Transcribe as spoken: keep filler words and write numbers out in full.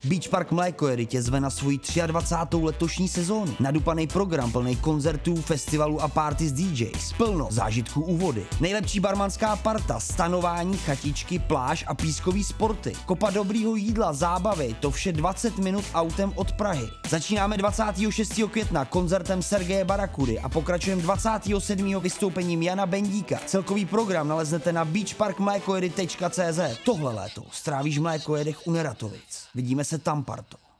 Beach Park Mlékojedy tě zve na svoji dvacátou třetí letošní sezónu. Nadupaný program plný koncertů, festivalů a party s D Js. Plno zážitků u vody. Nejlepší barmanská parta, stanování, chatičky, pláž a pískový sporty. Kopa dobrýho jídla, zábavy, to vše dvacet minut autem od Prahy. Začínáme dvacátého šestého května koncertem Sergeje Barakudy a pokračujeme dvacátého sedmého vystoupením Jana Bendíka. Celkový program naleznete na beach park mlékojedy tečka cé zet. Tohle léto strávíš v Mlékojedech u Neratovic. Vidíme se tam, parto.